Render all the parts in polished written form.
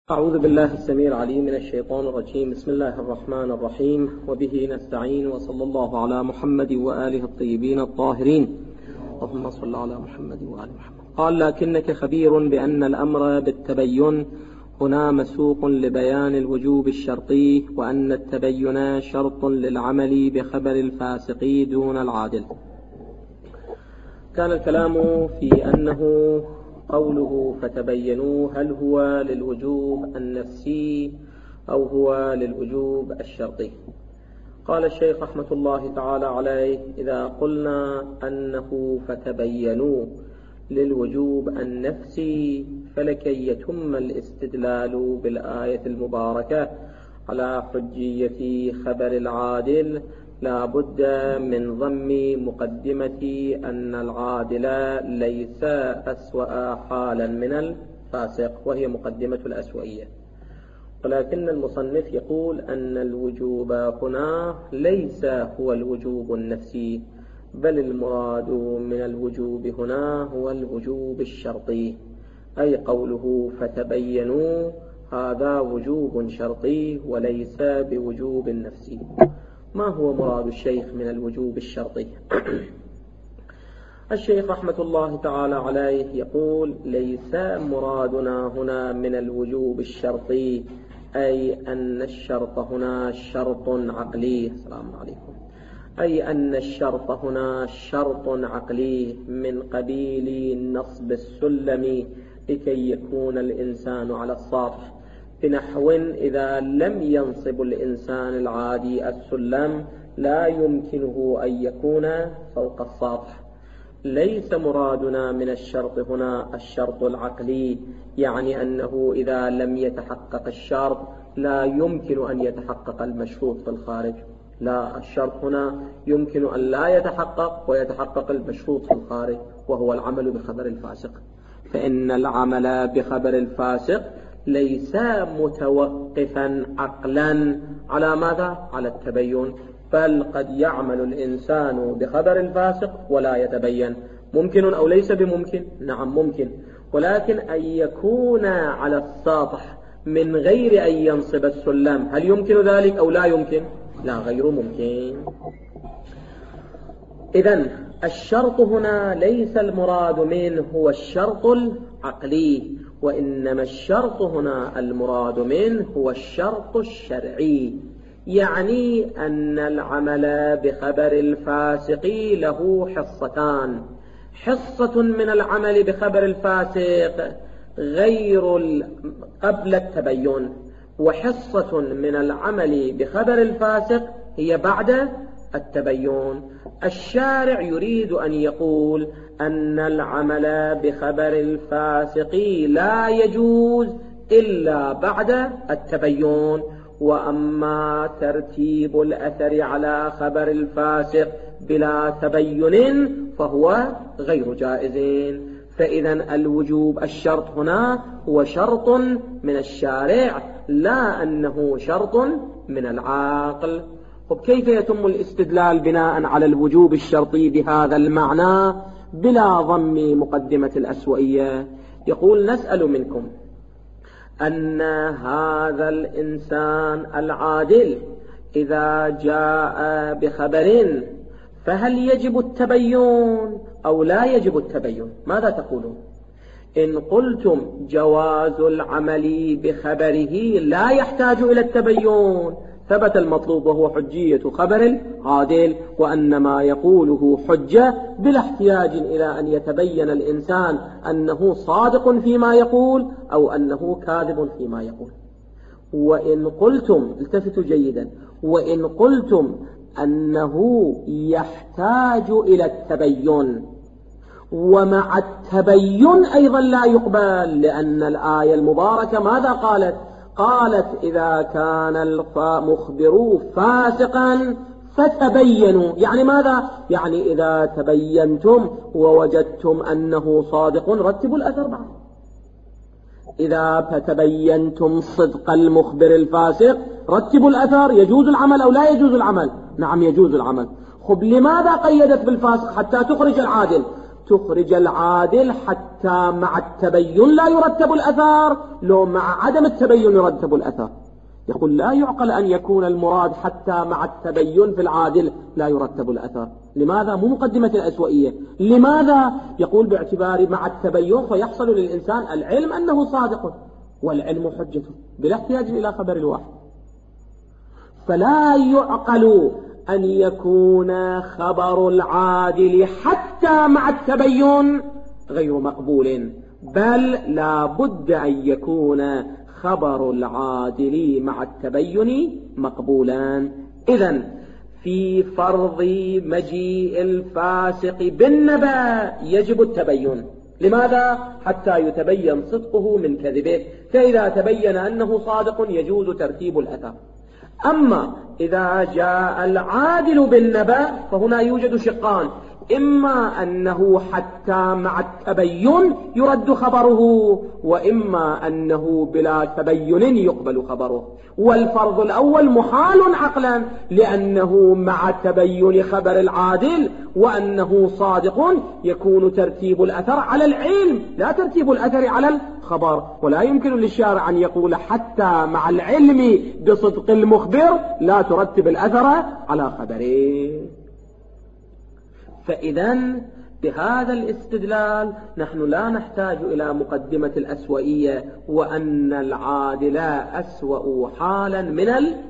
أعوذ بالله السميع العليم من الشيطان الرجيم. بسم الله الرحمن الرحيم، وبه نستعين، وصلى الله على محمد وآله الطيبين الطاهرين. اللهم صل على محمد وآل محمد. قال: لكنك خبير بأن الأمر بالتبين هنا مسوق لبيان الوجوب الشرطي، وأن التبين شرط للعمل بخبر الفاسق دون العادل. كان الكلام في أنه قوله فتبينوا هل هو للوجوب النفسي أو هو للوجوب الشرطي. قال الشيخ رحمة الله تعالى عليه: إذا قلنا أنه فتبينوا للوجوب النفسي فلكي يتم الاستدلال بالآية المباركة على حجية خبر العادل لا بد من ضم مقدمة أن العادل ليس أسوأ حالا من الفاسق، وهي مقدمة الأسوأية. ولكن المصنف يقول أن الوجوب هنا ليس هو الوجوب النفسي، بل المراد من الوجوب هنا هو الوجوب الشرطي، أي قوله فتبينوا هذا وجوب شرطي وليس بوجوب نفسي. ما هو مراد الشيخ من الوجوب الشرطي؟ الشيخ رحمة الله تعالى عليه يقول: ليس مرادنا هنا من الوجوب الشرطي أي أن الشرط هنا شرط عقلي. السلام عليكم. أي أن الشرط هنا شرط عقلي من قبيل نصب السلم لكي يكون الإنسان على السطح، بنحو إذا لم ينصب الإنسان العادي السلم لا يمكنه أن يكون فوق السطح. ليس مرادنا من الشرط هنا الشرط العقلي، يعني أنه إذا لم يتحقق الشرط لا يمكن أن يتحقق المشروط في الخارج. لا، الشرط هنا يمكن أن لا يتحقق ويتحقق المشروط في الخارج، وهو العمل بخبر الفاسق. فإن العمل بخبر الفاسق ليس متوقفا عقلا على ماذا؟ على التبين، بل قد يعمل الإنسان بخبر الفاسق ولا يتبين. ممكن أو ليس بممكن؟ نعم ممكن، ولكن أن يكون على السطح من غير أن ينصب السلم، هل يمكن ذلك أو لا يمكن؟ لا، غير ممكن. إذن الشرط هنا ليس المراد منه هو الشرط العقلي، وإنما الشرط هنا المراد منه هو الشرط الشرعي، يعني أن العمل بخبر الفاسق له حصتان: حصة من العمل بخبر الفاسق غير قبل التبين، وحصة من العمل بخبر الفاسق هي بعد التبين. الشارع يريد أن يقول أن العمل بخبر الفاسق لا يجوز إلا بعد التبين، وأما ترتيب الأثر على خبر الفاسق بلا تبين فهو غير جائز. فإذا الوجوب الشرط هنا هو شرط من الشارع، لا أنه شرط من العاقل. كيف يتم الاستدلال بناء على الوجوب الشرطي بهذا المعنى بلا ضم مقدمة الأسوأية؟ يقول: نسأل منكم أن هذا الإنسان العادل إذا جاء بخبر فهل يجب التبين أو لا يجب التبين؟ ماذا تقولون؟ إن قلتم جواز العمل بخبره لا يحتاج إلى التبين ثبت المطلوب وهو حجية خبر العادل، وأن ما يقوله حجة بلا احتياج إلى أن يتبين الإنسان أنه صادق فيما يقول أو أنه كاذب فيما يقول. وإن قلتم، التفتوا جيدا، وإن قلتم أنه يحتاج إلى التبين ومع التبين أيضا لا يقبل، لأن الآية المباركة ماذا قالت؟ قالت: إذا كان المخبر فاسقا فتبينوا. يعني ماذا؟ يعني إذا تبينتم ووجدتم أنه صادق رتبوا الأثر بعد. إذا فتبينتم صدق المخبر الفاسق رتبوا الأثر. يجوز العمل أو لا يجوز العمل؟ نعم يجوز العمل. خب لماذا قيدت بالفاسق حتى تخرج العادل؟ تخرج العادل حتى مع التبين لا يرتب الأثر، لو مع عدم التبين يرتب الأثر. يقول لا يعقل أن يكون المراد حتى مع التبين في العادل لا يرتب الأثر. لماذا؟ مو مقدمة الأسوئية. لماذا؟ يقول باعتبار مع التبين فيحصل للإنسان العلم أنه صادق، والعلم حجة بلا احتياج إلى خبر الواحد. فلا يعقل أن يكون خبر العادل حتى مع التبين غير مقبول، بل لا بد أن يكون خبر العادل مع التبين مقبولا. إذن في فرض مجيء الفاسق بالنبأ يجب التبين. لماذا؟ حتى يتبين صدقه من كذبه، فإذا تبين أنه صادق يجوز ترتيب الأثر. أما إذا جاء العادل بالنبأ فهنا يوجد شقان، إما أنه حتى مع التبين يرد خبره، وإما أنه بلا تبين يقبل خبره. والفرض الأول محال عقلا، لأنه مع تبين خبر العادل وأنه صادق يكون ترتيب الأثر على العلم لا ترتيب الأثر على الخبر، ولا يمكن للشارع أن يقول حتى مع العلم بصدق المخبر لا ترتب الأثر على خبره. فإذن بهذا الاستدلال نحن لا نحتاج إلى مقدمة الأسوئية وأن العادل أسوأ حالا من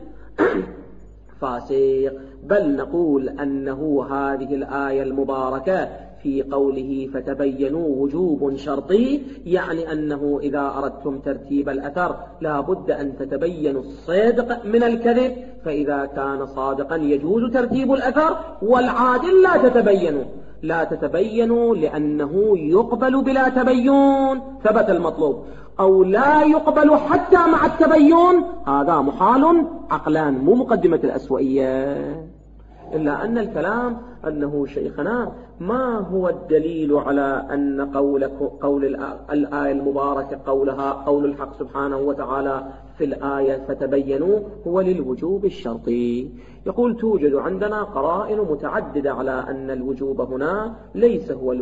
الفاسق، بل نقول أنه هذه الآية المباركة في قوله فتبينوا وجوب شرطي، يعني أنه إذا أردتم ترتيب الأثر لا بد أن تتبينوا الصدق من الكذب، فإذا كان صادقا يجوز ترتيب الأثر، والعادل لا تتبينوا لأنه يقبل بلا تبين ثبت المطلوب، أو لا يقبل حتى مع التبين، هذا محال عقلان مو مقدمة الأسوئية. إلا أن الكلام أنه شيخنا ما هو الدليل على أن قول الآية المباركة قول الحق سبحانه وتعالى في الآية فتبينوا هو للوجوب الشرطي. يقول توجد عندنا قرائن متعددة على أن الوجوب هنا ليس هو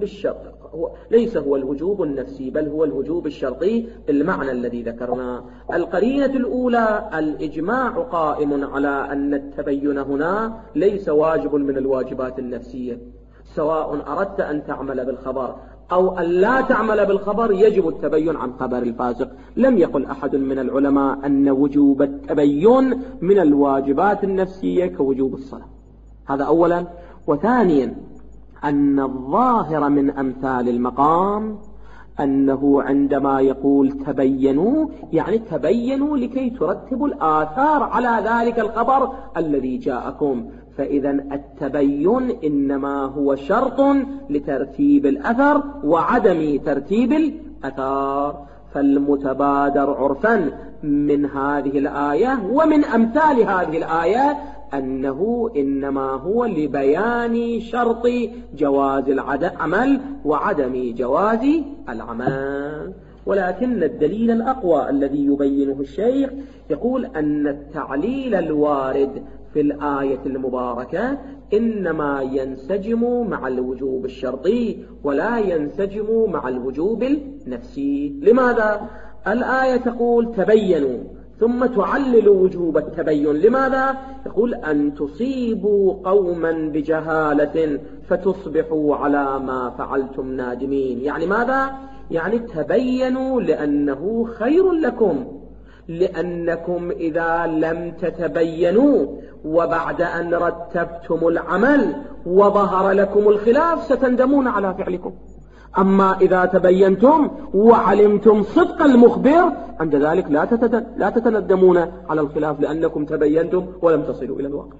الوجوب النفسي، بل هو الوجوب الشرطي بالمعنى الذي ذكرنا. القرينة الأولى الإجماع قائم على أن التبين هنا ليس واجب من الواجبات النفسية، سواء أردت أن تعمل بالخبر أو أن لا تعمل بالخبر يجب التبين عن خبر الفاسق. لم يقل أحد من العلماء أن وجوب التبين من الواجبات النفسية كوجوب الصلاة، هذا أولا. وثانيا أن الظاهر من أمثال المقام أنه عندما يقول تبينوا يعني تبينوا لكي ترتبوا الآثار على ذلك الخبر الذي جاءكم، فإذا التبين إنما هو شرط لترتيب الأثر وعدم ترتيب الأثار. فالمتبادر عرفا من هذه الآية ومن أمثال هذه الآية أنه إنما هو لبيان شرط جواز العمل وعدم جواز العمل. ولكن الدليل الأقوى الذي يبينه الشيخ يقول أن التعليل الوارد في الآية المباركة إنما ينسجم مع الوجوب الشرطي ولا ينسجم مع الوجوب النفسي. لماذا؟ الآية تقول تبينوا ثم تعلل وجوب التبين. لماذا؟ يقول أن تصيبوا قوما بجهالة فتصبحوا على ما فعلتم نادمين. يعني ماذا؟ يعني تبينوا لأنه خير لكم، لأنكم إذا لم تتبينوا وبعد أن رتبتم العمل وظهر لكم الخلاف ستندمون على فعلكم. أما إذا تبينتم وعلمتم صدق المخبر عند ذلك لا تتندمون على الخلاف لأنكم تبينتم ولم تصلوا إلى الواقع.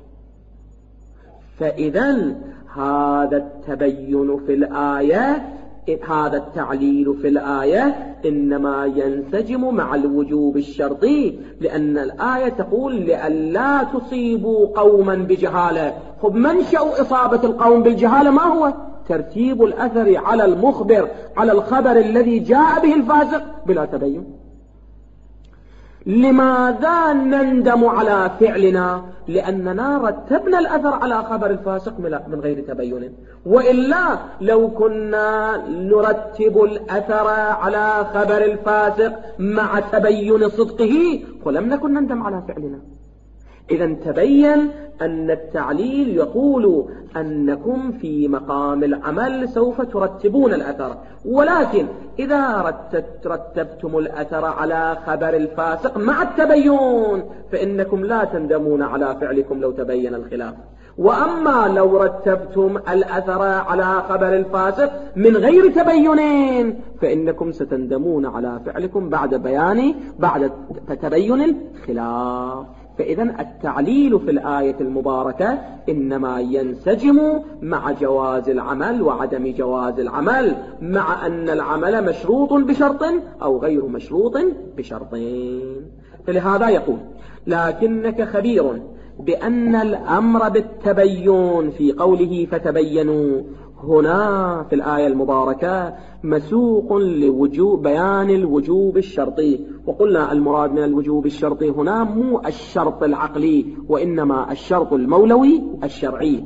فإذا هذا التبين في الآية، هذا التعليل في الآية إنما ينسجم مع الوجوب الشرطي، لأن الآية تقول لئلا تصيبوا قوما بجهالة. خب منشأ إصابة القوم بالجهالة ما هو؟ ترتيب الأثر على المخبر على الخبر الذي جاء به الفاسق بلا تبين. لماذا نندم على فعلنا؟ لأننا رتبنا الأثر على خبر الفاسق من غير تبين، وإلا لو كنا نرتب الأثر على خبر الفاسق مع تبين صدقه ولم نكن نندم على فعلنا. إذا تبين أن التعليل يقول أنكم في مقام العمل سوف ترتبون الأثر، ولكن إذا رتبتم الأثر على خبر الفاسق مع التبين فإنكم لا تندمون على فعلكم لو تبين الخلاف. وأما لو رتبتم الأثر على خبر الفاسق من غير تبين فإنكم ستندمون على فعلكم بعد تبين الخلاف. فإذا التعليل في الآية المباركة إنما ينسجم مع جواز العمل وعدم جواز العمل، مع أن العمل مشروط بشرط أو غير مشروط بشرطين. فلهذا يقول: لكنك خبير بأن الأمر بالتبين في قوله فتبينوا هنا في الآية المباركة مسوق لوجوب بيان الوجوب الشرطي. وقلنا المراد من الوجوب الشرطي هنا مو الشرط العقلي وإنما الشرط المولوي الشرعي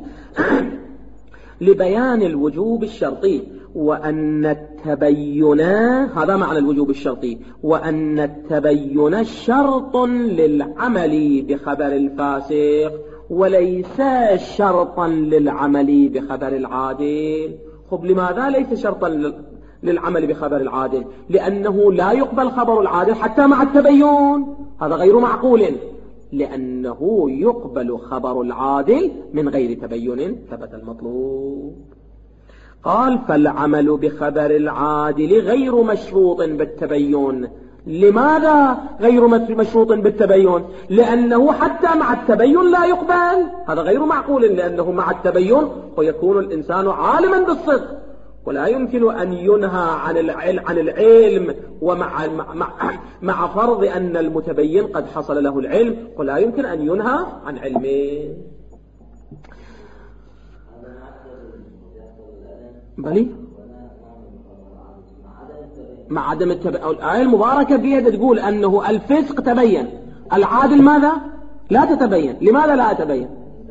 لبيان الوجوب الشرطي، وأن التبين هذا معنى الوجوب الشرطي، وأن التبين شرط للعمل بخبر الفاسق وليس شرطا للعمل بخبر العادل. خب لماذا ليس شرطا للعمل بخبر العادل؟ لأنه لا يقبل خبر العادل حتى مع التبين، هذا غير معقول، لأنه يقبل خبر العادل من غير تبين ثبت المطلوب. قال: فالعمل بخبر العادل غير مشروط بالتبين. لماذا غير مشروط بالتبين؟ لأنه حتى مع التبين لا يقبل، هذا غير معقول، لأنه مع التبين ويكون الإنسان عالما بالصدق، ولا يمكن أن ينهى عن العلم مع فرض أن المتبين قد حصل له العلم، ولا يمكن أن ينهى عن علمه. بلي مع عدم التبين. الآية المباركة فيها تقول أنه الفسق تبين، العادل ماذا؟ لا تتبين. لماذا لا تتبين؟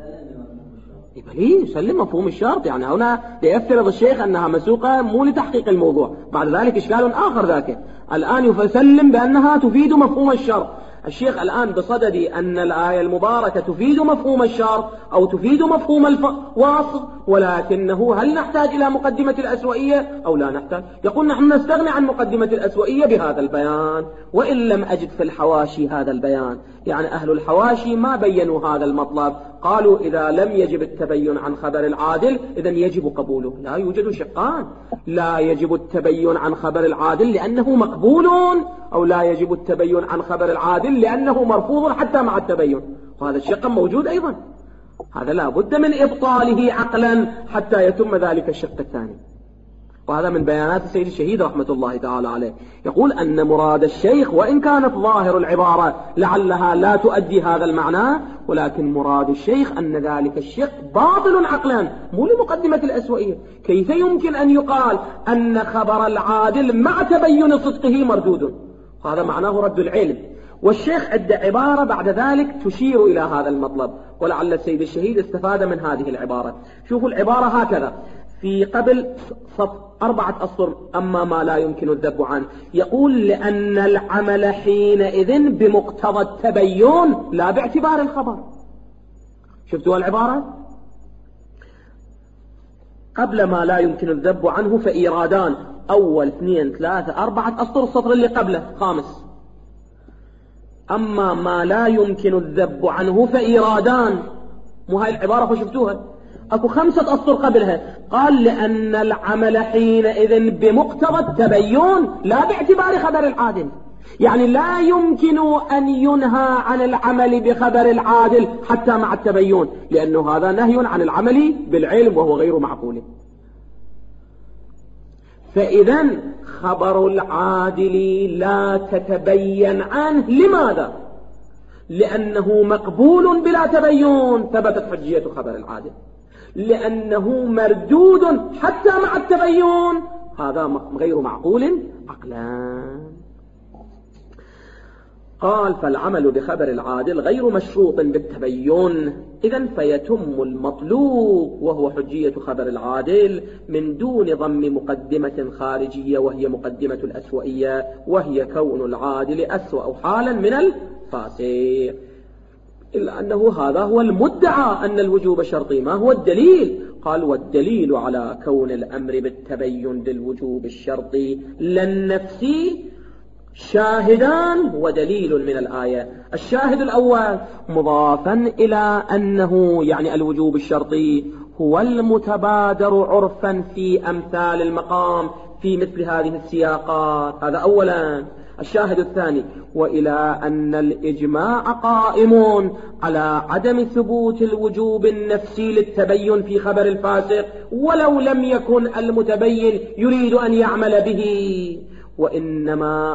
يسلم مفهوم الشرط. يعني هنا يفترض الشيخ أنها مسوقة مو لتحقيق الموضوع، بعد ذلك إشكال آخر ذاك. الآن يسلم بأنها تفيد مفهوم الشرط. الشيخ الآن بصدد أن الآية المباركة تفيد مفهوم الشرط أو تفيد مفهوم الوصف، ولكنه هل نحتاج إلى مقدمة الأسوئية أو لا نحتاج؟ يقول: نحن نستغني عن مقدمة الأسوئية بهذا البيان، وإن لم أجد في الحواشي هذا البيان. يعني أهل الحواشي ما بينوا هذا المطلب، قالوا إذا لم يجب التبين عن خبر العادل إذن يجب قبوله. لا يوجد شقان: لا يجب التبين عن خبر العادل لأنه مقبول، أو لا يجب التبين عن خبر العادل لأنه مرفوض حتى مع التبين. وهذا الشق موجود أيضا، هذا لا بد من إبطاله عقلا حتى يتم ذلك الشق الثاني. وهذا من بيانات السيد الشهيد رحمة الله تعالى عليه، يقول أن مراد الشيخ وإن كانت ظاهر العبارة لعلها لا تؤدي هذا المعنى، ولكن مراد الشيخ أن ذلك الشق باطل عقلا مو لمقدمة الأسوئية. كيف يمكن أن يقال أن خبر العادل مع تبين صدقه مردود؟ هذا معناه رد العلم. والشيخ عد عبارة بعد ذلك تشير إلى هذا المطلب، ولعل السيد الشهيد استفاد من هذه العبارة. شوفوا العبارة هكذا في قبل 4 أسطر: أما ما لا يمكن الذب عنه، يقول: لأن العمل حينئذ بمقتضى التبين لا باعتبار الخبر. شفتوا العبارة؟ قبل ما لا يمكن الذب عنه فإيرادان، أول 2 3 4 أسطر، السطر اللي قبله 5. أما ما لا يمكن الذب عنه فإيرادان، مو هاي العبارة فشفتوها؟ أكو 5 أسطر قبلها، قال: لأن العمل حينئذ بمقتضى التبين لا باعتبار خبر العادل. يعني لا يمكن أن ينهى عن العمل بخبر العادل حتى مع التبين، لأنه هذا نهي عن العمل بالعلم وهو غير معقول. فإذا خبر العادل لا تتبين عنه. لماذا؟ لأنه مقبول بلا تبين، ثبتت حجية خبر العادل. لأنه مردود حتى مع قال فالعمل بخبر العادل غير مشروط بالتبين، إذن فيتم المطلوب وهو حجية خبر العادل من دون ضم مقدمة خارجية وهي مقدمة الأسوئية، وهي كون العادل أسوأ حالا من الفاسق. إلا أنه هذا هو المدعى أن الوجوب شرطي. ما هو الدليل؟ قال والدليل على كون الأمر بالتبين للوجوب الشرطي للنفسي شاهدان ودليل من الآية. الشاهد الأول مضافا إلى أنه يعني الوجوب الشرطي هو المتبادر عرفا في أمثال المقام في مثل هذه السياقات، هذا أولا. الشاهد الثاني وإلى أن الإجماع قائم على عدم ثبوت الوجوب النفسي للتبين في خبر الفاسق ولو لم يكن المتبين يريد أن يعمل به، وإنما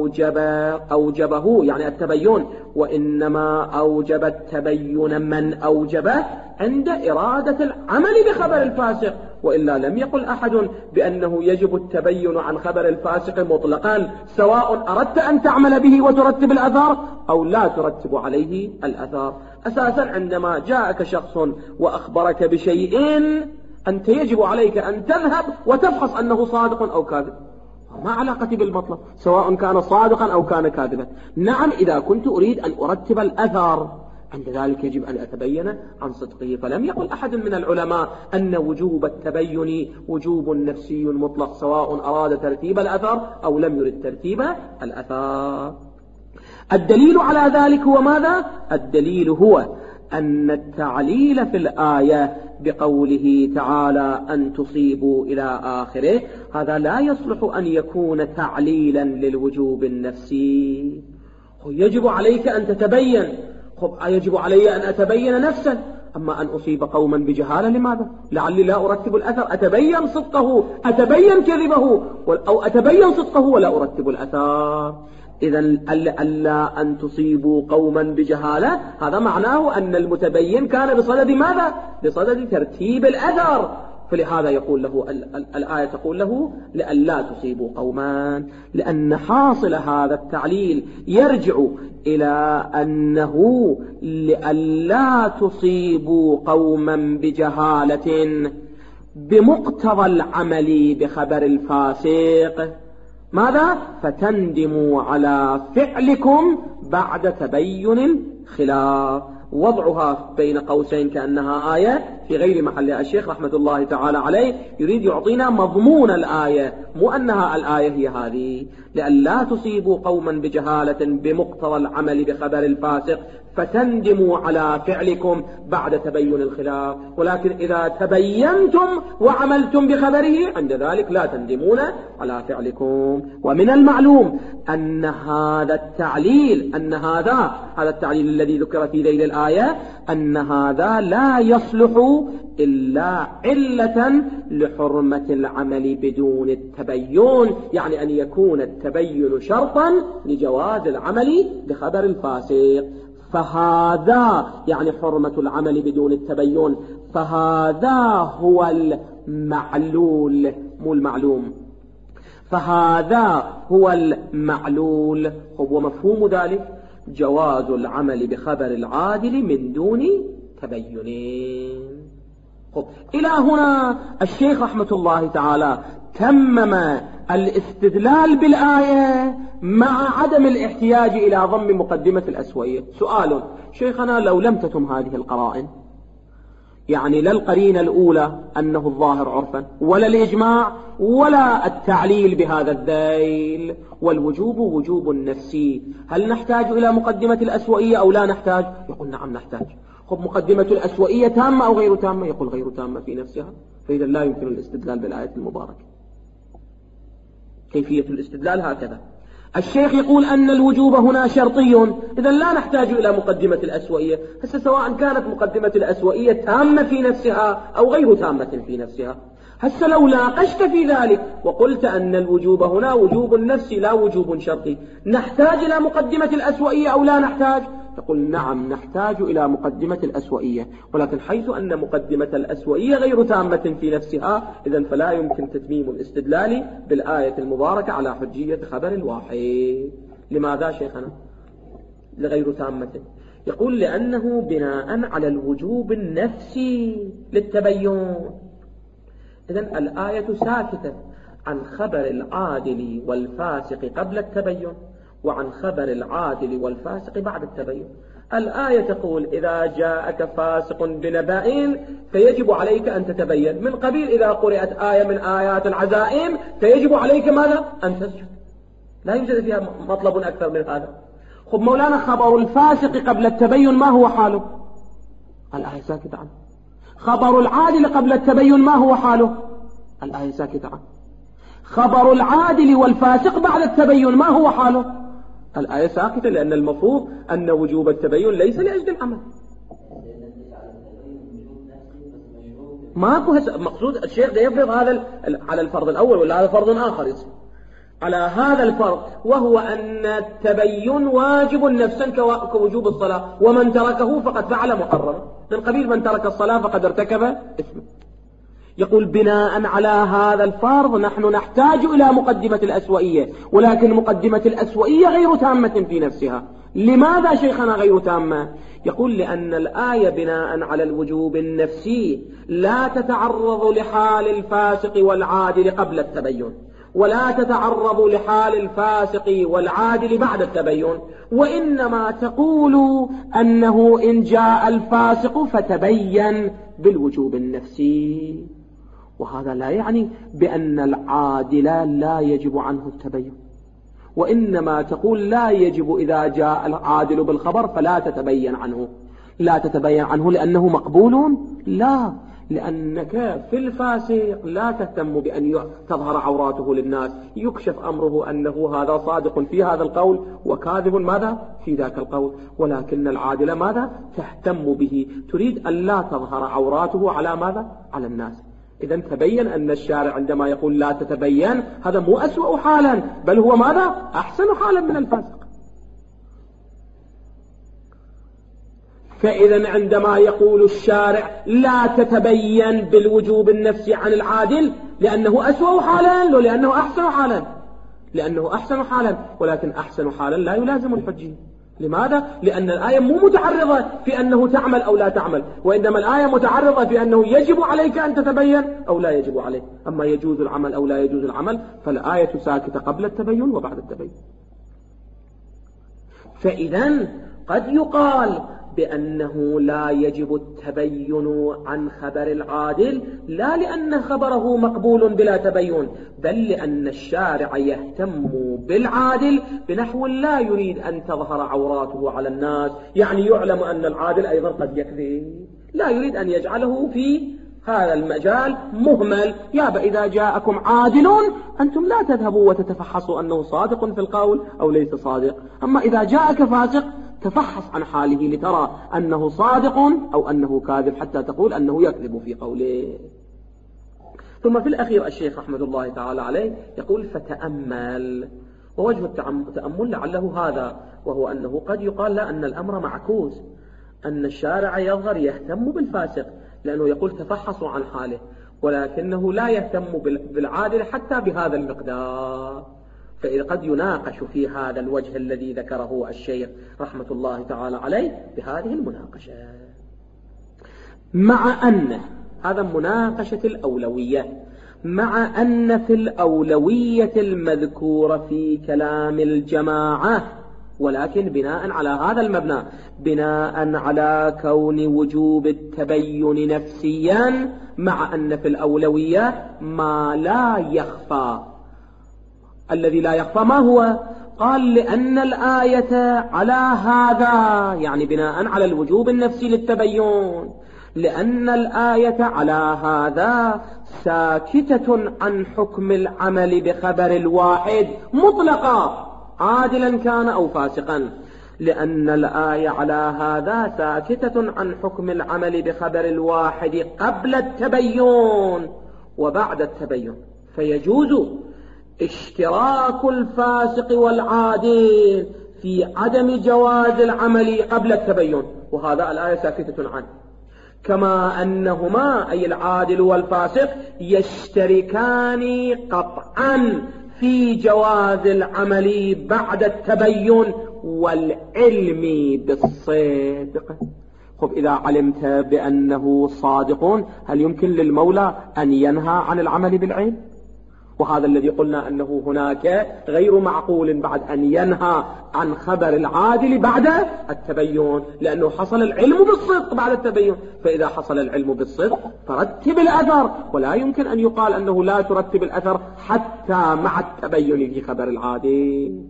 أوجبه يعني التبين، وإنما أوجب التبين من أوجبه عند إرادة العمل بخبر الفاسق، وإلا لم يقل أحد بأنه يجب التبين عن خبر الفاسق مطلقا سواء أردت أن تعمل به وترتب الأثر أو لا ترتب عليه الأثر. أساسا عندما جاءك شخص وأخبرك بشيء أنت يجب عليك أن تذهب وتفحص أنه صادق أو كاذب، ما علاقتي بالمطلب سواء كان صادقا أو كان كاذبا. نعم إذا كنت أريد أن أرتب الأثر عند ذلك يجب أن أتبين عن صدقه. فلم يقل أحد من العلماء أن وجوب التبين وجوب نفسي مطلق سواء أراد ترتيب الأثر أو لم يرد ترتيب الأثر. الدليل على ذلك هو ماذا؟ الدليل هو أن التعليل في الآية بقوله تعالى أن تصيبوا إلى آخره هذا لا يصلح أن يكون تعليلا للوجوب النفسي. يجب عليك أن تتبين، يجب علي أن أتبين نفسا، أما أن أصيب قوما بجهالة لماذا؟ لعلي لا أرتب الأثر، أتبين صدقه أتبين كذبه أو أتبين صدقه ولا أرتب الأثر. إذا ألا أن تصيبوا قوما بجهالة هذا معناه أن المتبين كان بصدد ماذا؟ بصدد ترتيب الأثر، فلهذا يقول له الآية تقول له لألا تصيبوا قوما، لأن حاصل هذا التعليل يرجع إلى أنه لألا تصيبوا قوما بجهالة بمقتضى العمل بخبر الفاسق ماذا؟ فتندموا على فعلكم بعد تبين الخلاف. وضعها بين قوسين كأنها آية في غير محلها. الشيخ رحمة الله تعالى عليه يريد يعطينا مضمون الآية، مو أنها الآية هي هذه، لألا تصيبوا قوما بجهالة بمقتضى العمل بخبر الفاسق فتندموا على فعلكم بعد تبين الخلاف، ولكن إذا تبينتم وعملتم بخبره عند ذلك لا تندمون على فعلكم. ومن المعلوم أن هذا التعليل هذا التعليل الذي ذكر في ذيل الآية أن هذا لا يصلح إلا علة لحرمة العمل بدون التبين، يعني أن يكون التبين شرطا لجواز العمل بخبر الفاسق. فهذا يعني حرمة العمل بدون التبين، فهذا هو المعلول مو المعلوم، فهذا هو المعلول. ومفهوم ذلك جواز العمل بخبر العادل من دون تبين. إلى هنا الشيخ رحمة الله تعالى تمم الاستدلال بالآية مع عدم الاحتياج إلى ضم مقدمة الأسوية. سؤال: شيخنا لو لم تتم هذه القرائن، يعني لا القرينة الأولى أنه الظاهر عرفا ولا الإجماع ولا التعليل بهذا الذيل والوجوب وجوب نفسي، هل نحتاج إلى مقدمة الأسوئية أو لا نحتاج؟ يقول نعم نحتاج. مقدمة الأسوئية تامة أو غير تامة؟ يقول غير تامة في نفسها، فإذا لا يمكن الاستدلال بالآية المباركة. كيفية الاستدلال هكذا: الشيخ يقول أن الوجوب هنا شرطي، إذا لا نحتاج إلى مقدمة الأسوئية. هسه سواء كانت مقدمة الأسوئية تامة في نفسها أو غير تامة في نفسها، هسه لو ناقشت في ذلك وقلت أن الوجوب هنا وجوب نفسي لا وجوب شرطي، نحتاج إلى مقدمة الأسوئية أو لا نحتاج؟ يقول نعم نحتاج إلى مقدمة الأسوئية، ولكن حيث أن مقدمة الأسوئية غير تامة في نفسها، إذن فلا يمكن تتميم الاستدلال بالآية المباركة على حجية خبر الواحد. لماذا شيخنا؟ لغير تامة؟ يقول لأنه بناء على الوجوب النفسي للتبين. إذن الآية ساكتة عن خبر العادل والفاسق قبل التبين، وعن خبر العادل والفاسق بعد التبين. الآية تقول إذا جاءك فاسق بنبأ فيجب عليك أن تتبين، من قبيل إذا قرأت آية من آيات العزائم فيجب عليك ماذا؟ أن تسجد. لا يوجد فيها مطلب أكثر من هذا. خب مولانا، خبر الفاسق قبل التبين ما هو حاله؟ الآية ساكتة عنه. خبر العادل قبل التبين ما هو حاله؟ الآية ساكتة عنه. خبر العادل والفاسق بعد التبين ما هو حاله؟ الآية ساكتة، لأن المفروض أن وجوب التبين ليس لأجل العمل. ماكو مقصود الشيخ يفرض هذا على الفرض الأول، ولا هذا فرض آخر يصير على هذا الفرض، وهو أن التبين واجب نفسا كوجوب الصلاة، ومن تركه فقد فعل محرما، من قبيل من ترك الصلاة فقد ارتكب إثما. يقول بناء على هذا الفرض نحن نحتاج إلى مقدمة الأسوئية، ولكن مقدمة الأسوئية غير تامة في نفسها. لماذا شيخنا غير تامة؟ يقول لأن الآية بناء على الوجوب النفسي لا تتعرض لحال الفاسق والعادل قبل التبين، ولا تتعرض لحال الفاسق والعادل بعد التبين، وإنما تقول أنه إن جاء الفاسق فتبين بالوجوب النفسي. وهذا لا يعني بأن العادل لا يجب عنه التبين، وإنما تقول لا يجب إذا جاء العادل بالخبر فلا تتبين عنه. لا تتبين عنه لأنه مقبول؟ لا، لأنك في الفاسق لا تهتم بأن تظهر عوراته للناس، يكشف أمره أنه هذا صادق في هذا القول وكاذب ماذا في ذاك القول، ولكن العادل ماذا تهتم به، تريد أن لا تظهر عوراته على ماذا على الناس. إذن تبين أن الشارع عندما يقول لا تتبين هذا مو أسوأ حالا، بل هو ماذا أحسن حالا من الفاسق. فإذا عندما يقول الشارع لا تتبين بالوجوب النفسي عن العادل لأنه أسوأ حالا، لو لأنه أحسن حالا، لأنه أحسن حالا، ولكن أحسن حالا لا يلازم الحجية. لماذا؟ لأن الآية مو متعرضة في أنه تعمل أو لا تعمل، وإنما الآية متعرضة في أنه يجب عليك أن تتبين أو لا يجب عليك. أما يجوز العمل أو لا يجوز العمل فالآية ساكتة قبل التبين وبعد التبين. فإذا قد يقال بأنه لا يجب التبين عن خبر العادل، لا لأن خبره مقبول بلا تبين، بل لأن الشارع يهتم بالعادل بنحو لا يريد أن تظهر عوراته على الناس، يعني يعلم أن العادل أيضا قد يكذب، لا يريد أن يجعله في هذا المجال مهمل. يابا إذا جاءكم عادل أنتم لا تذهبوا وتتفحصوا أنه صادق في القول أو ليس صادق، أما إذا جاءك فاسق تفحص عن حاله لترى أنه صادق أو أنه كاذب، حتى تقول أنه يكذب في قوله. ثم في الأخير الشيخ رحمة الله تعالى عليه يقول فتأمل، ووجه التأمل لعله هذا، وهو أنه قد يقال لا أن الأمر معكوس، أن الشارع يظهر يهتم بالفاسق لأنه يقول تفحصوا عن حاله، ولكنه لا يهتم بالعادل حتى بهذا المقدار. فإذا قد يناقش في هذا الوجه الذي ذكره الشيخ رحمة الله تعالى عليه بهذه المناقشة، مع أن هذا مناقشة الأولوية، مع أن في الأولوية المذكورة في كلام الجماعة، ولكن بناء على هذا المبنى، بناء على كون وجوب التبين نفسيا، مع أن في الأولوية ما لا يخفى. الذي لا يخفى ما هو؟ قال لأن الآية على هذا، يعني بناء على الوجوب النفسي للتبين، لأن الآية على هذا ساكتة عن حكم العمل بخبر الواحد مطلقا عادلا كان أو فاسقا. لأن الآية على هذا ساكتة عن حكم العمل بخبر الواحد قبل التبين وبعد التبين، فيجوز اشتراك الفاسق والعادل في عدم جواز العمل قبل التبين، وهذا الآية ساكتة عنه، كما أنهما أي العادل والفاسق يشتركان قطعا في جواز العمل بعد التبين والعلم بالصدق. خب إذا علمت بأنه صادق هل يمكن للمولى أن ينهى عن العمل بالعلم؟ وهذا الذي قلنا أنه هناك غير معقول بعد أن ينهى عن خبر العادل بعد التبين، لأنه حصل العلم بالصدق بعد التبين. فإذا حصل العلم بالصدق فرتب الأثر، ولا يمكن أن يقال أنه لا ترتب الأثر حتى مع التبين في خبر العادل.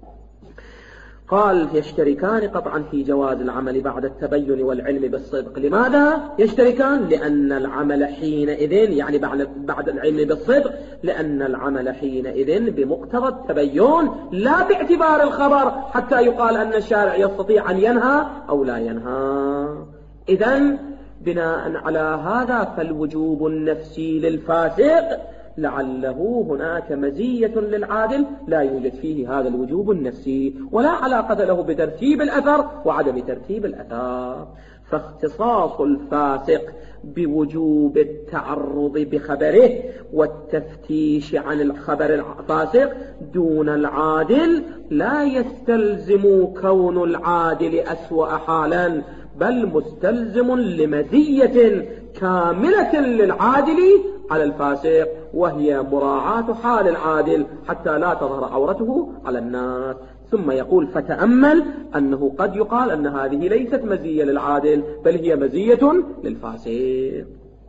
قال يشتركان قطعا في جواز العمل بعد التبين والعلم بالصدق. لماذا يشتركان؟ لأن العمل حينئذ، يعني بعد العلم بالصدق، لأن العمل حينئذ بمقتضى التبين لا باعتبار الخبر حتى يقال أن الشارع يستطيع أن ينهى أو لا ينهى. إذن بناء على هذا فالوجوب النفسي للفاسق لعله هناك مزية للعادل لا يوجد فيه هذا الوجوب النفسي، ولا علاقة له بترتيب الأثر وعدم ترتيب الأثر. فاختصاص الفاسق بوجوب التعرض بخبره والتفتيش عن الخبر الفاسق دون العادل لا يستلزم كون العادل أسوأ حالا، بل مستلزم لمزية كاملة للعادل على الفاسق، وهي مراعاة حال العادل حتى لا تظهر عورته على الناس. ثم يقول فتأمل أنه قد يقال أن هذه ليست مزية للعادل بل هي مزية للفاسق.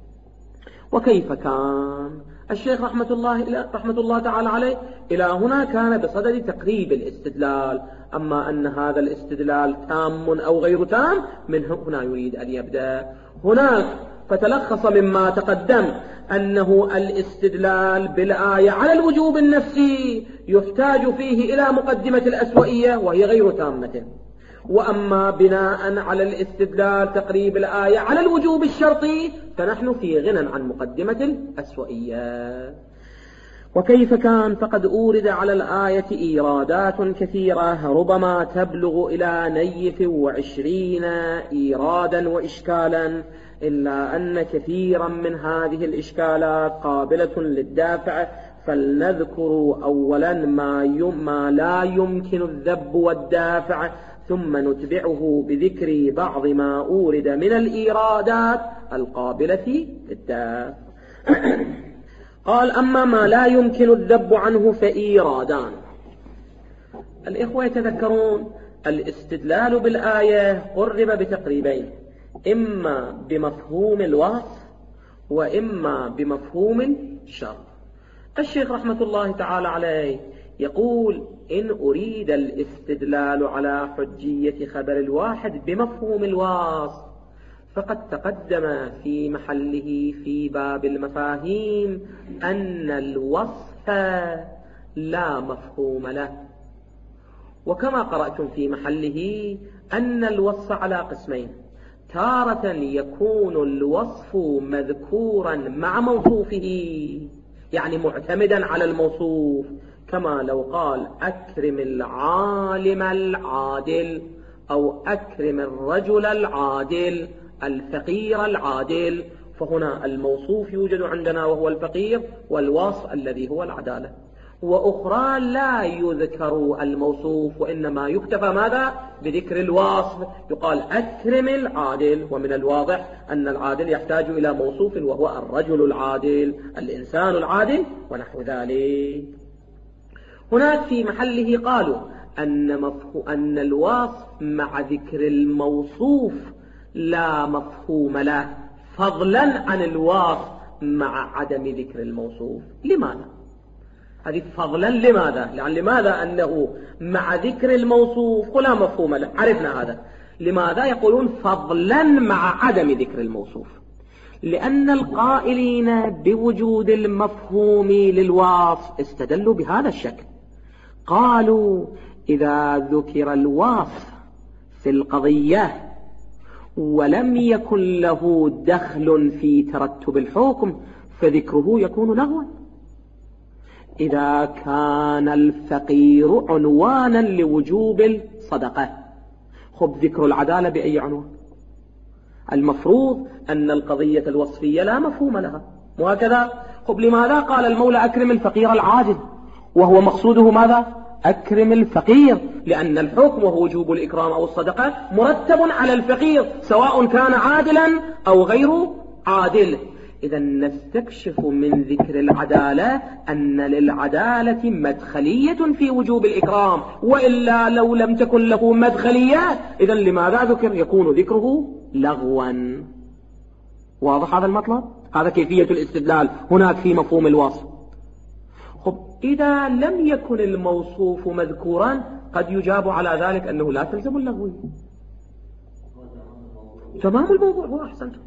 وكيف كان؟ الشيخ رحمة الله تعالى عليه إلى هنا كان بصدد تقريب الاستدلال، أما أن هذا الاستدلال تام أو غير تام من هنا يريد أن يبدأ. هناك فتلخص مما تقدم أنه الاستدلال بالآية على الوجوب النفسي يحتاج فيه إلى مقدمة الأسوئية وهي غير تامة، وأما بناء على الاستدلال تقريب الآية على الوجوب الشرطي فنحن في غنى عن مقدمة الأسوئية. وكيف كان؟ فقد أورد على الآية إيرادات كثيرة ربما تبلغ إلى 120 إيرادا وإشكالا، إلا أن كثيرا من هذه الإشكالات قابلة للدافع، فلنذكر أولا ما لا يمكن الذب والدافع، ثم نتبعه بذكر بعض ما أورد من الإيرادات القابلة للدافع. قال أما ما لا يمكن الذب عنه فإيرادان. الإخوة يتذكرون الاستدلال بالآية قرب بتقريبين، إما بمفهوم الوصف وإما بمفهوم الشرط. الشيخ رحمة الله تعالى عليه يقول إن أريد الاستدلال على حجية خبر الواحد بمفهوم الوصف فقد تقدم في محله في باب المفاهيم أن الوصف لا مفهوم له، وكما قرأتم في محله أن الوصف على قسمين: تارة يكون الوصف مذكورا مع موصوفه، يعني معتمدا على الموصوف، كما لو قال أكرم العالم العادل، أو أكرم الرجل العادل، الفقير العادل، فهنا الموصوف يوجد عندنا وهو الفقير، والوصف الذي هو العدالة. وأخرى لا يذكر الموصوف وإنما يكتفى ماذا؟ بذكر الوصف، يقال أكرم العادل، ومن الواضح أن العادل يحتاج إلى موصوف وهو الرجل العادل، الإنسان العادل، ونحو ذلك. هناك في محله قالوا أن الوصف مع ذكر الموصوف لا مفهوم له، فضلا عن الوصف مع عدم ذكر الموصوف. لماذا؟ هذه فضلا لماذا؟ لماذا أنه مع ذكر الموصوف ولا مفهوم له؟ عرفنا هذا. لماذا يقولون فضلا مع عدم ذكر الموصوف؟ لأن القائلين بوجود المفهوم للوصف استدلوا بهذا الشكل، قالوا إذا ذكر الوصف في القضية ولم يكن له دخل في ترتب الحكم فذكره يكون لغوا. إذا كان الفقير عنوانا لوجوب الصدقة، خب ذكر العدالة بأي عنوان؟ المفروض أن القضية الوصفية لا مفهوم لها، وهكذا. خب لماذا قال المولى أكرم الفقير العادل وهو مقصوده ماذا؟ أكرم الفقير، لأن الحكم وهو وجوب الإكرام أو الصدقة مرتب على الفقير سواء كان عادلا أو غير عادل. إذا نستكشف من ذكر العدالة أن للعدالة مدخلية في وجوب الإكرام، وإلا لو لم تكن له مدخلية إذا لماذا ذكر؟ يكون ذكره لغوا. واضح هذا المطلب؟ هذا كيفية الاستدلال هناك في مفهوم الوصف. خب إذا لم يكن الموصوف مذكورا قد يجاب على ذلك أنه لا تلزم اللغوية. تمام الموضوع هو أحسنت.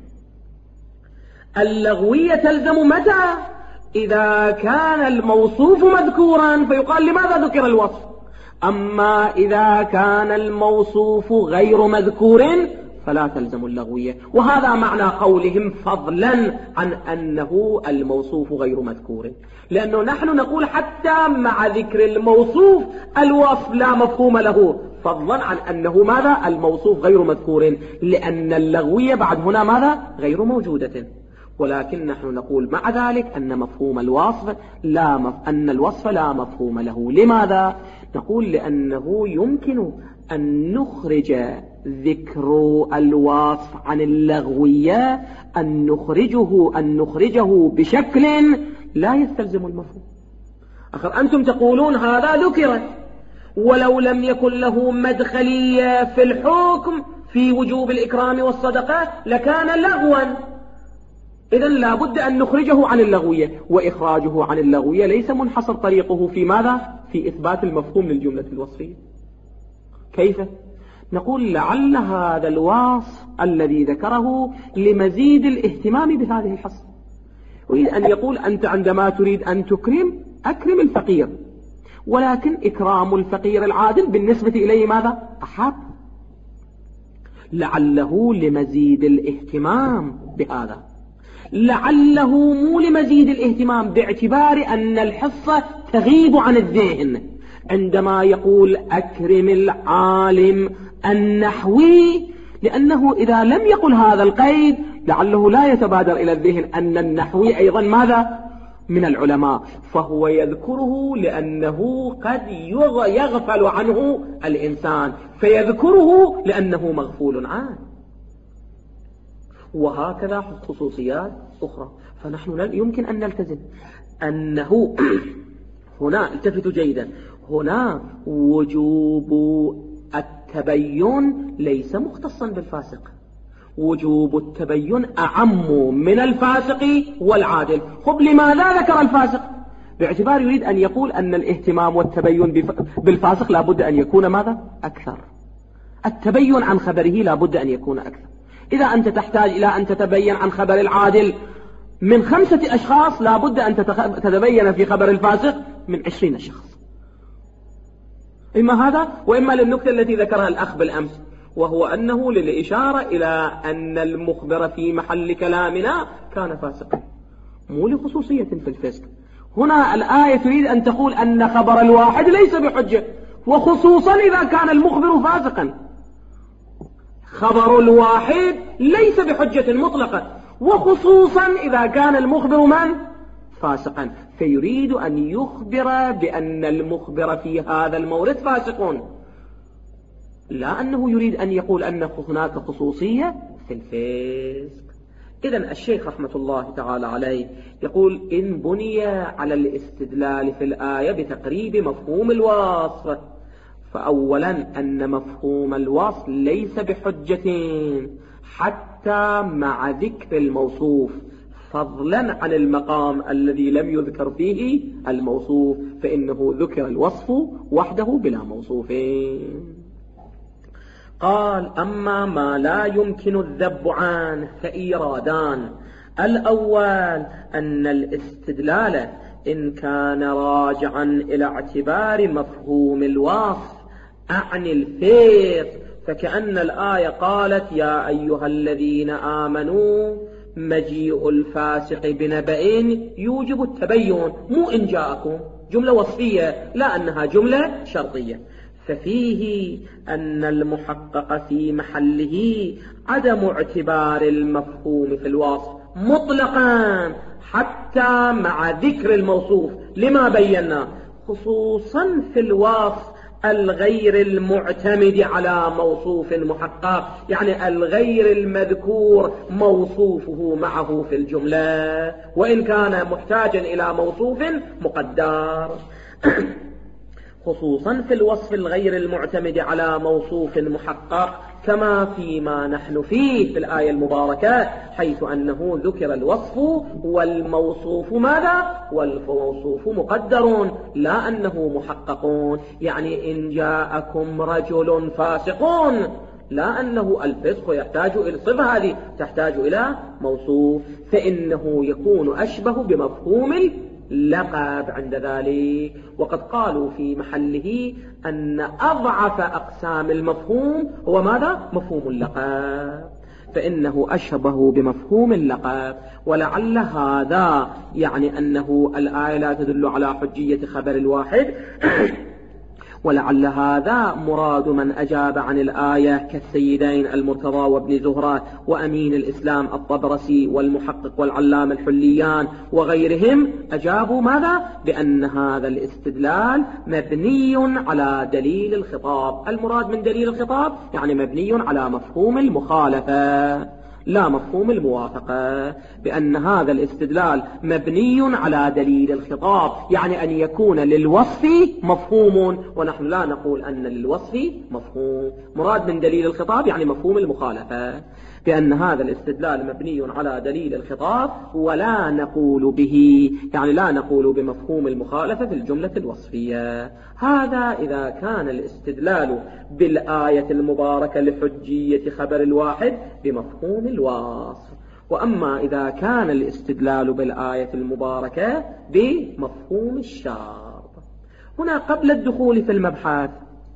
اللغوية تلزم متى؟ إذا كان الموصوف مذكورا فيقال لماذا ذكر الوصف. أما إذا كان الموصوف غير مذكور فلا تلزم اللغوية. وهذا معنى قولهم فضلا عن أنه الموصوف غير مذكور، لأنه نحن نقول حتى مع ذكر الموصوف الوصف لا مفهوم له، فضلا عن أنه ماذا؟ الموصوف غير مذكور، لأن اللغوية بعد هنا ماذا؟ غير موجودة. ولكن نحن نقول مع ذلك أن مفهوم الوصف أن الوصف لا مفهوم له. لماذا؟ نقول لأنه يمكن أن نخرج ذكر الوصف عن اللغوية، أن نخرجه بشكل لا يستلزم المفهوم. أخر أنتم تقولون هذا ذكر ولو لم يكن له مدخلية في الحكم في وجوب الإكرام والصدقة لكان لغوا، إذن لا بد أن نخرجه عن اللغوية. وإخراجه عن اللغوية ليس منحصر طريقه في ماذا؟ في إثبات المفهوم للجملة الوصفية. كيف؟ نقول لعل هذا الوصف الذي ذكره لمزيد الاهتمام بهذه الحصة. يريد أن يقول أنت عندما تريد أن تكرم أكرم الفقير، ولكن إكرام الفقير العادل بالنسبة إليه ماذا؟ أحب. لعله لمزيد الاهتمام بهذا، لعله مو لمزيد الاهتمام باعتبار أن الحصة تغيب عن الذهن عندما يقول أكرم العالم النحوي، لأنه إذا لم يقل هذا القيد لعله لا يتبادر إلى الذهن أن النحوي أيضا ماذا؟ من العلماء، فهو يذكره لأنه قد يغفل عنه الإنسان، فيذكره لأنه مغفول عنه. وهكذا خصوصيات أخرى. فنحن يمكن أن نلتزم أنه هنا التفتوا جيدا، هنا وجوب التبين ليس مختصا بالفاسق، وجوب التبين أعم من الفاسق والعادل. خب لماذا ذكر الفاسق؟ باعتبار يريد أن يقول أن الاهتمام والتبين بالفاسق لا بد أن يكون ماذا؟ أكثر. التبين عن خبره لا بد أن يكون أكثر. إذا أنت تحتاج إلى أن تتبين عن خبر العادل من 5 أشخاص لا بد أن تتبين في خبر الفاسق من 20 شخص. إما هذا وإما للنكتة التي ذكرها الأخ بالأمس، وهو أنه للإشارة إلى أن المخبر في محل كلامنا كان فاسقا، مو لخصوصية في الفسق. هنا الآية تريد أن تقول أن خبر الواحد ليس بحجة، وخصوصا إذا كان المخبر فاسقا. خبر الواحد ليس بحجة مطلقة، وخصوصا إذا كان المخبر من؟ فاسقا. فيريد أن يخبر بأن المخبر في هذا المورد فاسقون، لا أنه يريد أن يقول أن هناك خصوصية في الفسق. إذن الشيخ رحمة الله تعالى عليه يقول إن بني على الاستدلال في الآية بتقريب مفهوم الوصف، فأولا أن مفهوم الوصف ليس بحجة حتى مع ذكر الموصوف، فضلا عن المقام الذي لم يذكر فيه الموصوف، فإنه ذكر الوصف وحده بلا موصوفين. قال أما ما لا يمكن الذب عنه فإيرادان. الأول أن الاستدلال إن كان راجعا إلى اعتبار مفهوم الوصف أعني الفسق، فكأن الآية قالت يا أيها الذين آمنوا مجيء الفاسق بنبأ يوجب التبين، مو إن جاءكم جملة وصفية، لا أنها جملة شرطية. ففيه أن المحقق في محله عدم اعتبار المفهوم في الوصف مطلقا حتى مع ذكر الموصوف، لما بينا، خصوصا في الوصف الغير المعتمد على موصوف محقق، يعني الغير المذكور موصوفه معه في الجملة وإن كان محتاجا إلى موصوف مقدر. خصوصا في الوصف الغير المعتمد على موصوف محقق كما فيما نحن فيه في الآية المباركة، حيث أنه ذكر الوصف والموصوف ماذا؟ والموصوف مقدر لا أنه محققون. يعني إن جاءكم رجل فاسقون، لا أنه الفسق يحتاج إلى الصفة هذه، تحتاج إلى موصوف، فإنه يكون أشبه بمفهوم اللقب عند ذلك. وقد قالوا في محله أن أضعف أقسام المفهوم هو ماذا؟ مفهوم اللقب، فإنه أشبه بمفهوم اللقب. ولعل هذا يعني أنه الآية لا تدل على حجية خبر الواحد ولعل هذا مراد من أجاب عن الآية كالسيدين المرتضى وابن زهرة وأمين الإسلام الطبرسي والمحقق والعلام الحليان وغيرهم، أجابوا ماذا؟ بأن هذا الاستدلال مبني على دليل الخطاب. المراد من دليل الخطاب يعني مبني على مفهوم المخالفة لا مفهوم الموافقة، بأن هذا الاستدلال مبني على دليل الخطاب، يعني أن يكون للوصف مفهوم، ونحن لا نقول أن للوصف مفهوم. مراد من دليل الخطاب يعني مفهوم المخالفة، بأن هذا الاستدلال مبني على دليل الخطاب ولا نقول به، يعني لا نقول بمفهوم المخالفة في الجملة الوصفية. هذا إذا كان الاستدلال بالآية المباركة لحجية خبر الواحد بمفهوم الوصف. وأما إذا كان الاستدلال بالآية المباركة بمفهوم الشرط. هنا قبل الدخول في المبحث،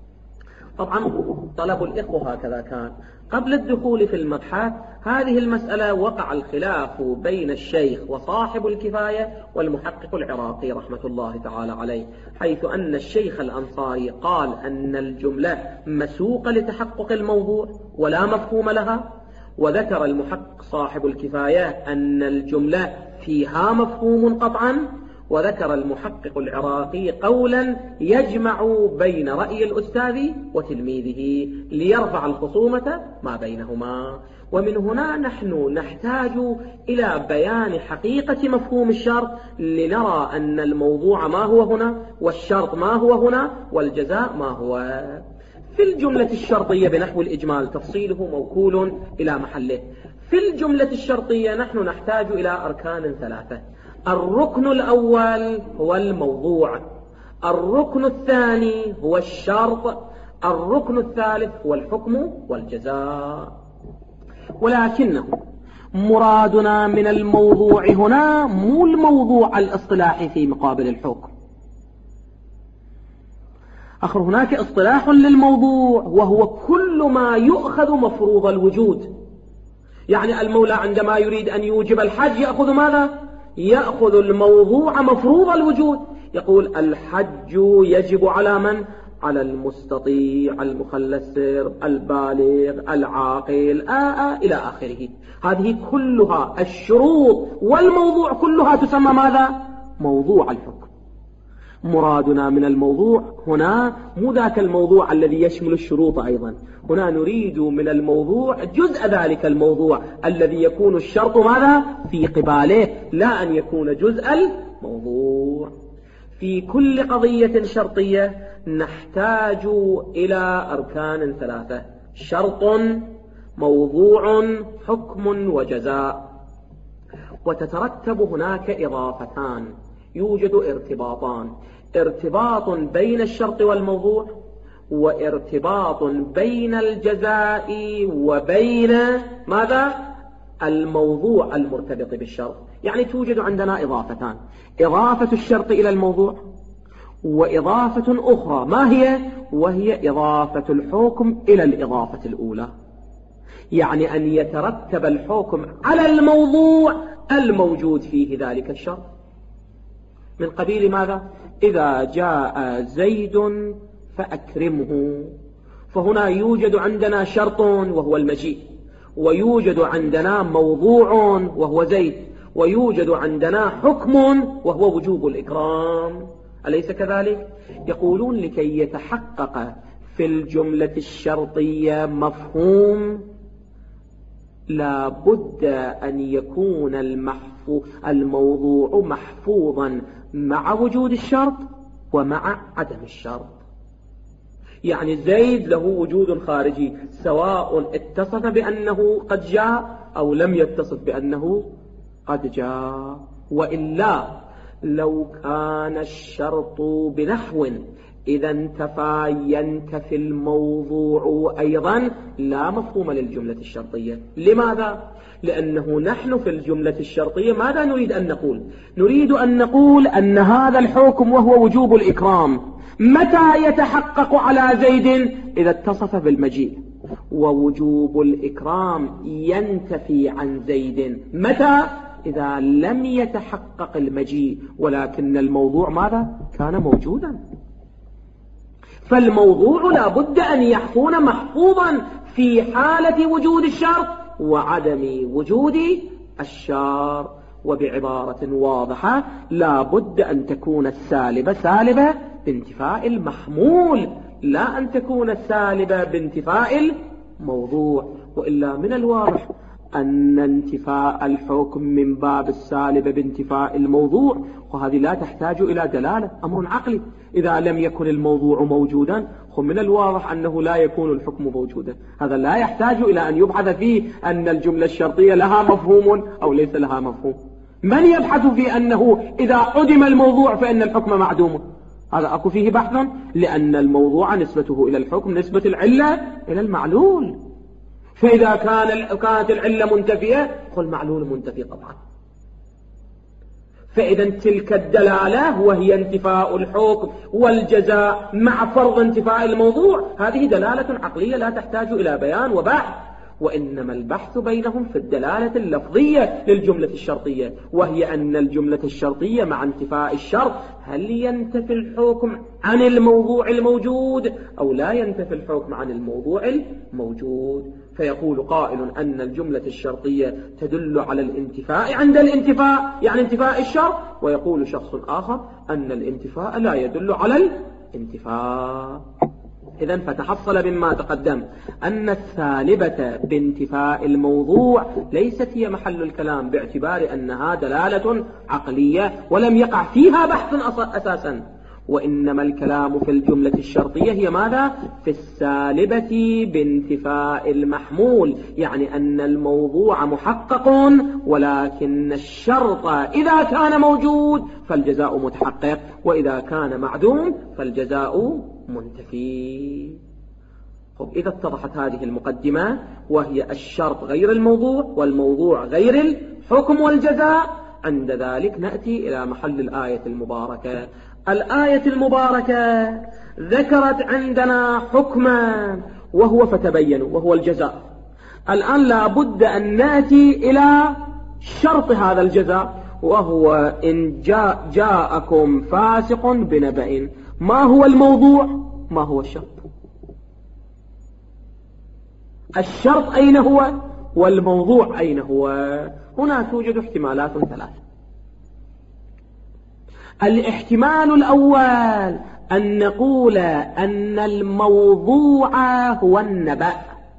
طبعا طلب الإخوة هكذا كان، قبل الدخول في المبحث هذه المسألة وقع الخلاف بين الشيخ وصاحب الكفاية والمحقق العراقي رحمة الله تعالى عليه، حيث أن الشيخ الأنصاري قال أن الجملة مسوقة لتحقق الموضوع ولا مفهوم لها، وذكر المحقق صاحب الكفاية أن الجملة فيها مفهوم قطعا، وذكر المحقق العراقي قولا يجمع بين رأي الأستاذ وتلميذه ليرفع الخصومة ما بينهما. ومن هنا نحن نحتاج إلى بيان حقيقة مفهوم الشرط لنرى أن الموضوع ما هو هنا، والشرط ما هو هنا، والجزاء ما هو. في الجملة الشرطية بنحو الإجمال تفصيله موكول إلى محله. في الجملة الشرطية نحن نحتاج إلى أركان ثلاثة: الركن الأول هو الموضوع، الركن الثاني هو الشرط، الركن الثالث هو الحكم والجزاء. ولكنه مرادنا من الموضوع هنا مو الموضوع الاصطلاحي في مقابل الحكم. آخر هناك اصطلاح للموضوع وهو كل ما يؤخذ مفروض الوجود. يعني المولى عندما يريد أن يوجب الحج يأخذ ماذا؟ يأخذ الموضوع مفروض الوجود، يقول الحج يجب على من؟ على المستطيع المخلص البالغ العاقل إلى آخره. هذه كلها الشروط والموضوع كلها تسمى ماذا؟ موضوع الحكم. مرادنا من الموضوع هنا مو ذاك الموضوع الذي يشمل الشروط أيضا، هنا نريد من الموضوع جزء ذلك الموضوع الذي يكون الشرط ماذا؟ في قباله، لا أن يكون جزء الموضوع. في كل قضية شرطية نحتاج إلى أركان ثلاثة: شرط، موضوع، حكم وجزاء. وتترتب هناك إضافتان، يوجد ارتباطان: ارتباط بين الشرط والموضوع، وارتباط بين الجزاء وبين ماذا؟ الموضوع المرتبط بالشرط. يعني توجد عندنا إضافتان: إضافة الشرط إلى الموضوع، وإضافة أخرى ما هي؟ وهي إضافة الحكم إلى الإضافة الأولى، يعني أن يترتب الحكم على الموضوع الموجود فيه ذلك الشرط. من قبيل ماذا؟ إذا جاء زيد فأكرمه، فهنا يوجد عندنا شرط وهو المجيء، ويوجد عندنا موضوع وهو زيد، ويوجد عندنا حكم وهو وجوب الإكرام. أليس كذلك؟ يقولون لكي يتحقق في الجملة الشرطية مفهوم لا بد أن يكون الموضوع محفوظا مع وجود الشرط ومع عدم الشرط. يعني زيد له وجود خارجي سواء اتصف بأنه قد جاء أو لم يتصف بأنه قد جاء. وإلا لو كان الشرط بنحو إذا انتفى ينتفي الموضوع أيضا لا مفهوم للجملة الشرطية. لماذا؟ لأنه نحن في الجملة الشرطية ماذا نريد أن نقول؟ نريد أن نقول أن هذا الحكم وهو وجوب الإكرام متى يتحقق على زيد؟ إذا اتصف بالمجيء. ووجوب الإكرام ينتفي عن زيد متى؟ إذا لم يتحقق المجيء ولكن الموضوع ماذا؟ كان موجودا. فالموضوع لا بد أن يكون محفوظا في حالة وجود الشرط وعدم وجود الشرط. وبعبارة واضحة لا بد أن تكون السالبة سالبة بانتفاء المحمول لا أن تكون سالبة بانتفاء الموضوع. وإلا من الواضح أن انتفاء الحكم من باب السالبة بانتفاء الموضوع، وهذه لا تحتاج إلى دلالة، أمر عقلي. إذا لم يكن الموضوع موجودا من الواضح أنه لا يكون الحكم موجودا. هذا لا يحتاج إلى أن يبحث فيه أن الجملة الشرطية لها مفهوم أو ليس لها مفهوم. من يبحث في أنه إذا عدم الموضوع فإن الحكم معدوم؟ هذا أكو فيه بحث، لأن الموضوع نسبته إلى الحكم نسبة العلة إلى المعلول. فإذا كانت العلة منتفية فالمعلول منتفي طبعا. فإذا تلك الدلالة وهي انتفاء الحكم والجزاء مع فرض انتفاء الموضوع هذه دلالة عقلية لا تحتاج إلى بيان وبحث. وإنما البحث بينهم في الدلالة اللفظية للجملة الشرطية، وهي أن الجملة الشرطية مع انتفاء الشرط هل ينتفي الحكم عن الموضوع الموجود أو لا ينتفي الحكم عن الموضوع الموجود. فيقول قائل أن الجملة الشرطية تدل على الانتفاء عند الانتفاء يعني انتفاء الشرط، ويقول شخص آخر أن الانتفاء لا يدل على الانتفاء. إذن فتحصل مما تقدم أن السالبة بانتفاء الموضوع ليست هي محل الكلام باعتبار أنها دلالة عقلية ولم يقع فيها بحث أساسا، وإنما الكلام في الجملة الشرطية هي ماذا؟ في السالبة بانتفاء المحمول، يعني أن الموضوع محقق ولكن الشرط إذا كان موجود فالجزاء متحقق، وإذا كان معدوم فالجزاء منتفي. إذا اتضحت هذه المقدمة وهي الشرط غير الموضوع والموضوع غير الحكم والجزاء، عند ذلك نأتي إلى محل الآية المباركة. الآية المباركة ذكرت عندنا حكما وهو فتبينوا وهو الجزاء. الآن لا بد أن نأتي إلى شرط هذا الجزاء، وهو إن جاءكم فاسق بنبأ. ما هو الموضوع؟ ما هو الشرط؟ الشرط أين هو والموضوع أين هو؟ هنا توجد احتمالات ثلاثة. الاحتمال الأول أن نقول أن الموضوع هو النبأ،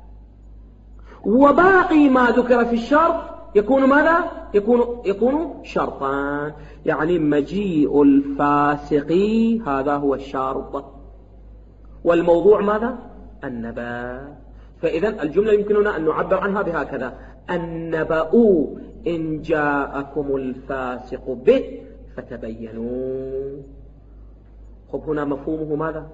وباقي ما ذكر في الشرط يكون ماذا؟ يكون شرطان، يعني مجيء الفاسق هذا هو الشرط، والموضوع ماذا؟ النبأ. فإذا الجملة يمكننا أن نعبر عنها بهكذا: النبأ إن جاءكم الفاسق به فتبينوا. هنا مفهومه ماذا؟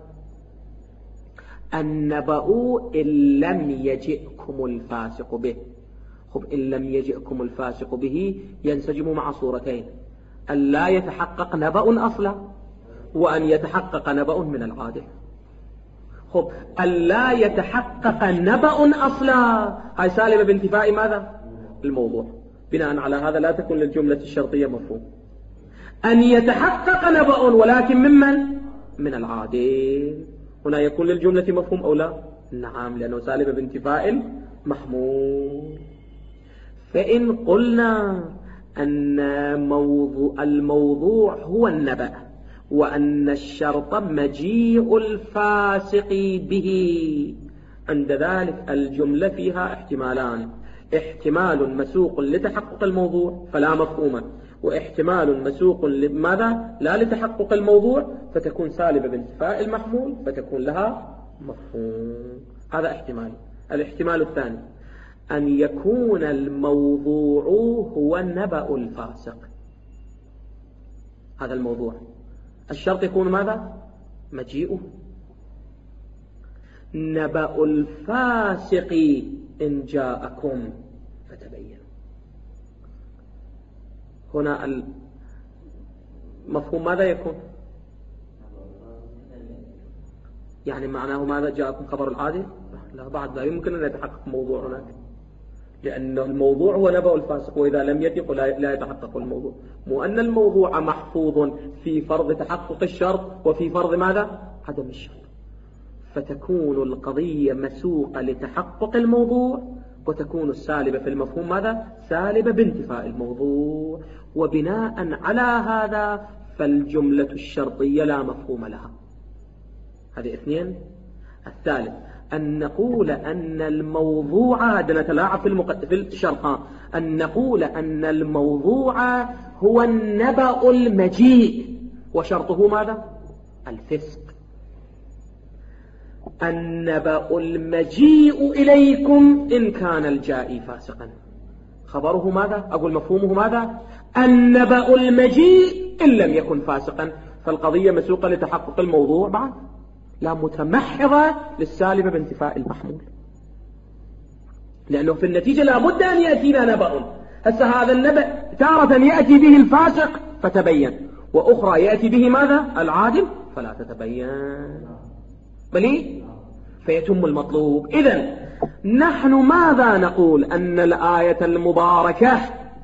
النبأ إن لم يجئكم الفاسق به. إن لم يجئكم الفاسق به ينسجم مع صورتين: أن لا يتحقق نبأ أصلا، وأن يتحقق نبأ من العادة. أن لا يتحقق نبأ أصلا هاي سالبة بانتفاء ماذا؟ الموضوع. بناء على هذا لا تكون للجملة الشرطية مفهوم. أن يتحقق نبأ ولكن ممن؟ من العادة. هنا يكون للجملة مفهوم أو لا؟ نعم، لأنه سالبة بانتفاء المحمول. فإن قلنا أن الموضوع هو النبأ وأن الشرط مجيء الفاسق به. عند ذلك الجملة فيها احتمالان: احتمال مسوق لتحقق الموضوع فلا مفهوم، واحتمال مسوق لماذا؟ لا لتحقق الموضوع، فتكون سالبة بانتفاء المحمول فتكون لها مفهوم. هذا احتمال. الاحتمال الثاني أن يكون الموضوع هو نبأ الفاسق. هذا الموضوع، الشرط يكون ماذا؟ مجيئه. نبأ الفاسق إن جاءكم فتبينوا. هنا المفهوم ماذا يكون؟ يعني معناه ماذا؟ جاءكم خبر العادل؟ لا، بعد لا يمكن أن يتحقق موضوع هناك، لأن الموضوع هو نبأ الفاسق، وإذا لم يتق لا يتحقق الموضوع. مو أن الموضوع محفوظ في فرض تحقق الشرط وفي فرض ماذا؟ عدم الشرط. فتكون القضية مسوقة لتحقق الموضوع، وتكون السالبة في المفهوم ماذا؟ سالبة بانتفاء الموضوع. وبناء على هذا فالجملة الشرطية لا مفهوم لها. هذه اثنين. الثالث أن نقول أن الموضوع، هذا نتلاعب في الشرط، أن نقول أن الموضوع هو النبأ المجيء وشرطه ماذا؟ الفسق. النبأ المجيء إليكم إن كان الجائي فاسقا. خبره ماذا؟ أقول مفهومه ماذا؟ النبأ المجيء إن لم يكن فاسقا. فالقضية مسوقة لتحقق الموضوع بعد، لا متمحضة للسالبة بانتفاء المحمول، لأنه في النتيجة لابد أن يأتينا نبأ. هسه هذا النبأ تارة يأتي به الفاسق فتبين، وأخرى يأتي به ماذا؟ العادل فلا تتبين. بلي فيتم المطلوب. إذن نحن ماذا نقول؟ أن الآية المباركة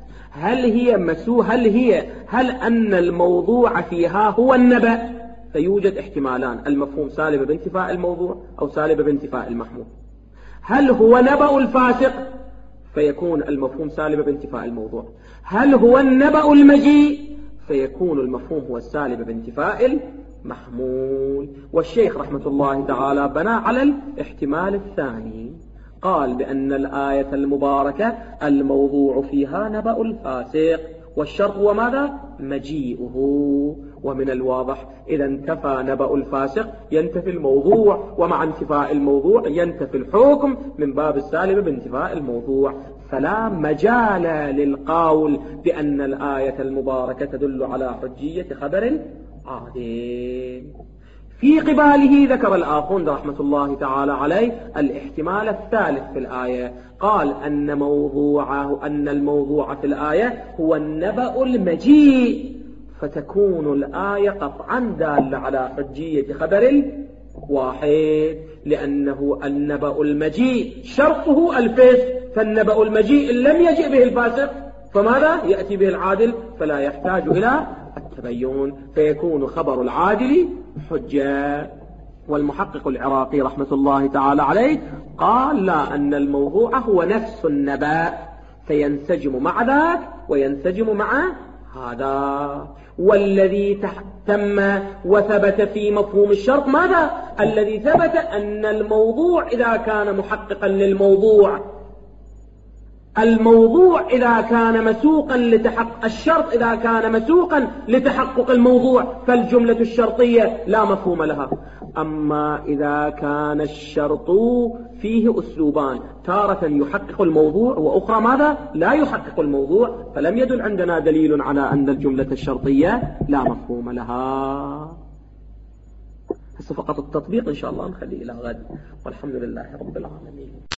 هل أن الموضوع فيها هو النبأ؟ فيوجد احتمالان: المفهوم سالب بانتفاء الموضوع أو سالب بانتفاء المحمول. هل هو نبأ الفاسق؟ فيكون المفهوم سالب بانتفاء الموضوع. هل هو النبأ المجيء؟ فيكون المفهوم هو السالب بانتفاء المحمول. والشيخ رحمة الله تعالى بنى على الاحتمال الثاني، قال بأن الآية المباركة الموضوع فيها نبأ الفاسق، والشرط هو ماذا؟ مجيئه. ومن الواضح إذا انتفى نبأ الفاسق ينتفي الموضوع، ومع انتفاء الموضوع ينتفي الحكم من باب السالب بانتفاء الموضوع. فلا مجال للقول بأن الآية المباركة تدل على حجية خبر عادل. في قباله ذكر الآخوند رحمة الله تعالى عليه الاحتمال الثالث في الآية، قال أن الموضوع في الآية هو النبأ المجيء، فتكون الآية قطعا دالة على حجية خبر واحد، لأنه النبأ المجيء شرطه الفسق، فالنبأ المجيء إن لم يجئ به الفاسق فماذا؟ يأتي به العادل، فلا يحتاج إلى التبين، فيكون خبر العادل حجة. والمحقق العراقي رحمة الله تعالى عليه قال لا، أن الموضوع هو نفس النبأ، فينسجم مع ذاك وينسجم مع هذا. والذي تم وثبت في مفهوم الشرط ماذا؟ الذي ثبت أن الموضوع إذا كان محققا للموضوع، الموضوع إذا كان مسوقا لتحقق الشرط، إذا كان مسوقا لتحقق الموضوع فالجملة الشرطية لا مفهوم لها. أما إذا كان الشرط فيه أسلوبان، تارة يحقق الموضوع وأخرى ماذا؟ لا يحقق الموضوع، فلم يدل عندنا دليل على أن الجملة الشرطية لا مفهوم لها. هسه فقط التطبيق إن شاء الله نخليه إلى غد، والحمد لله رب العالمين.